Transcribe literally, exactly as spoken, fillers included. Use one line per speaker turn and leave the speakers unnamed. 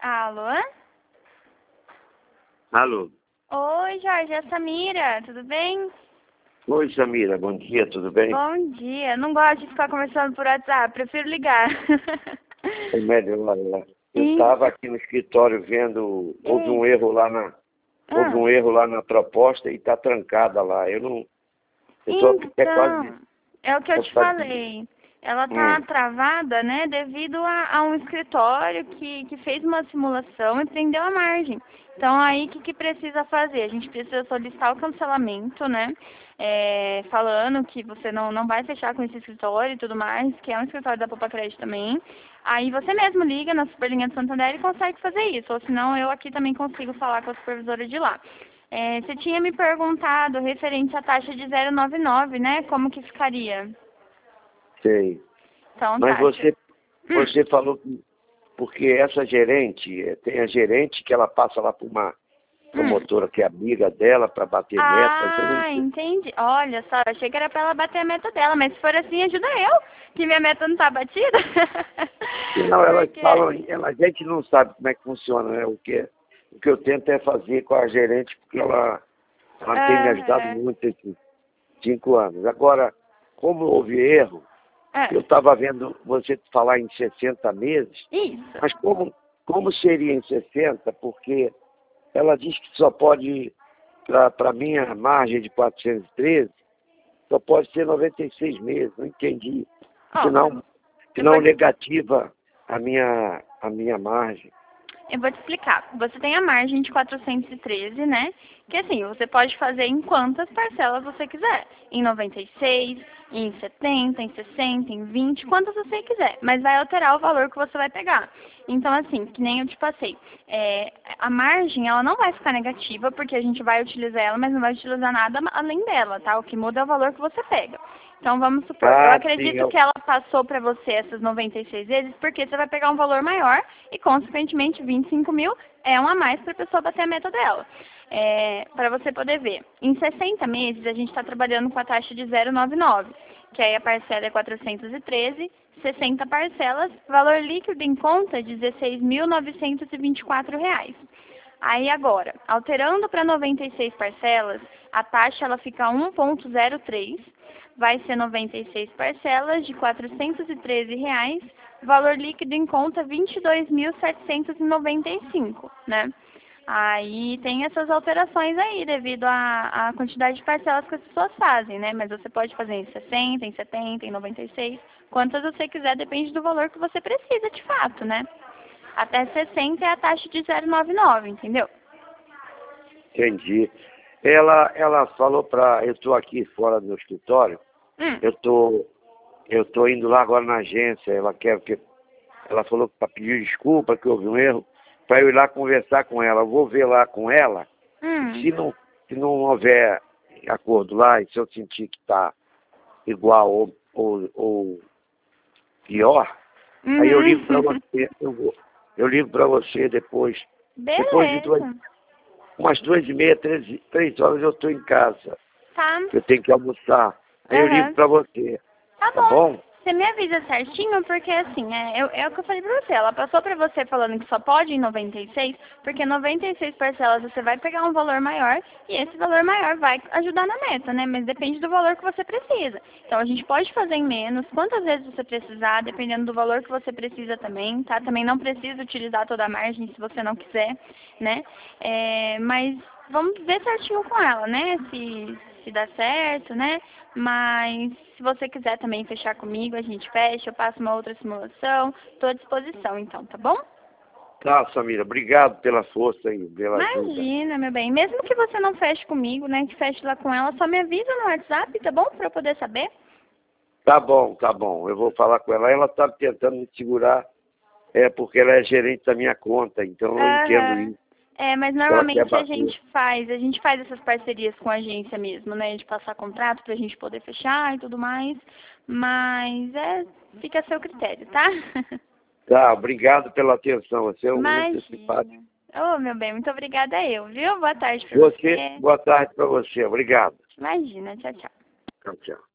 Alô?
Alô?
Oi, Jorge, é a Samira, tudo bem?
Oi, Samira, bom dia, tudo bem?
Bom dia. Não gosto de ficar conversando por WhatsApp, prefiro ligar.
É melhor, né? Eu
Ih.
estava aqui no escritório vendo, houve um
Ei.
erro lá na, houve
Ah.
um erro lá na proposta e está trancada lá. Eu não, eu estou até quase...
Então, é o que eu te falei. Ela tá
Hum.
travada, né, devido a, a um escritório que, que fez uma simulação e prendeu a margem. Então, aí, o que, que precisa fazer? A gente precisa solicitar o cancelamento, né, é, falando que você não, não vai fechar com esse escritório e tudo mais, que é um escritório da Poupa Crédito também. Aí, você mesmo liga na Superlinha de Santander e consegue fazer isso, ou senão eu aqui também consigo falar com a supervisora de lá. É, você tinha me perguntado referente à taxa de zero vírgula noventa e nove, né? Como que ficaria?
Sei.
Então,
Mas
tá.
você,
Hum.
você falou que, porque essa gerente, eh, tem a gerente que ela passa lá para uma
Hum.
promotora que é amiga dela para bater meta. Então,
Ah, entendi. Olha só, eu achei que era pra ela bater a meta dela, mas se for assim, ajuda eu, que minha meta não tá batida.
não, elas
Porque...
falam, ela, a gente não sabe como é que funciona, né? O que, o que eu tento é fazer com a gerente, porque ela, ela tem me ajudado
Aham.
muito esses cinco anos. Agora, como houve erro,
É.
eu estava vendo você falar em sessenta meses,
Isso.
mas como, como seria em sessenta? Porque ela diz que só pode, para a minha margem de quatrocentos e treze, só pode ser noventa e seis meses, não entendi.
Ó,
Senão,
eu vou
senão
te...
negativa a minha, a minha margem.
Eu vou te explicar. Você tem a margem de quatrocentos e treze, né? Que assim, você pode fazer em quantas parcelas você quiser. Em noventa e seis, em setenta, em sessenta, em vinte, quantas você quiser. Mas vai alterar o valor que você vai pegar. Então, assim, que nem eu te passei. É, a margem, ela não vai ficar negativa, porque a gente vai utilizar ela, mas não vai utilizar nada além dela, tá? O que muda é o valor que você pega. Então, vamos supor, eu
Ah, sim,
acredito
eu,
que ela passou para você essas noventa e seis vezes, porque você vai pegar um valor maior e, consequentemente, vinte e cinco mil é um a mais para a pessoa bater a meta dela. É, para você poder ver. Em sessenta meses, a gente está trabalhando com a taxa de zero vírgula noventa e nove, que aí a parcela é quatrocentos e treze, sessenta parcelas, valor líquido em conta de dezesseis mil novecentos e vinte e quatro reais. Aí agora, alterando para noventa e seis parcelas, a taxa ela fica um vírgula zero três, vai ser noventa e seis parcelas de quatrocentos e treze reais, valor líquido em conta vinte e dois mil setecentos e noventa e cinco, né? Aí tem essas alterações aí, devido à, à quantidade de parcelas que as pessoas fazem, né? Mas você pode fazer em sessenta, em setenta, em noventa e seis, quantas você quiser, depende do valor que você precisa de fato, né? Até sessenta é a taxa de zero vírgula noventa e nove, entendeu?
entendi. Ela, ela falou para... Eu estou aqui fora do meu escritório,
Hum.
eu tô, eu tô indo lá agora na agência, ela quer que... Ela falou para pedir desculpa, que houve um erro, para eu ir lá conversar com ela. Eu vou ver lá com ela,
Hum.
se não, se não houver acordo lá, e se eu sentir que está igual ou, ou, ou pior, aí eu ligo para
Uhum.
você, eu, vou, eu ligo para você depois, depois de duas,
Beleza.
umas duas e meia, três, três horas eu estou em casa,
Tá.
eu tenho que almoçar, aí eu ligo
Aham.
para você,
Tá
tá
bom.
bom?
Você me avisa certinho, porque assim, é, eu- é o que eu falei pra você. Ela passou pra você falando que só pode em noventa e seis, porque noventa e seis parcelas você vai pegar um valor maior e esse valor maior vai ajudar na meta, né? Mas depende do valor que você precisa. Então a gente pode fazer em menos, quantas vezes você precisar, dependendo do valor que você precisa também, tá? Também não precisa utilizar toda a margem se você não quiser, né? É, mas vamos ver certinho com ela, né? Se, se dá certo, né? Mas se você quiser também fechar comigo, a gente fecha, eu passo uma outra simulação, estou à disposição então, tá bom?
Tá, Samira, obrigado pela força aí, pela ajuda.
Imagina, meu bem. Mesmo que você não feche comigo, né, que feche lá com ela, só me avisa no WhatsApp, tá bom? Para eu poder saber.
Tá bom, tá bom, eu vou falar com ela. Ela está tentando me segurar, é porque ela é gerente da minha conta, então eu entendo
Aham.
isso.
É, mas
Ela quer
normalmente a
bater.
gente faz, a gente faz essas parcerias com a agência mesmo, né, de passar contrato pra gente poder fechar e tudo mais, mas é, fica a seu critério, tá?
Tá, obrigado pela atenção. Você é muito simpático.
Imagina. Ô, meu bem, muito obrigada eu, viu? Boa tarde pra
Você,
você.
boa tarde para você. Obrigado.
Imagina, tchau, tchau.
Tchau, tchau.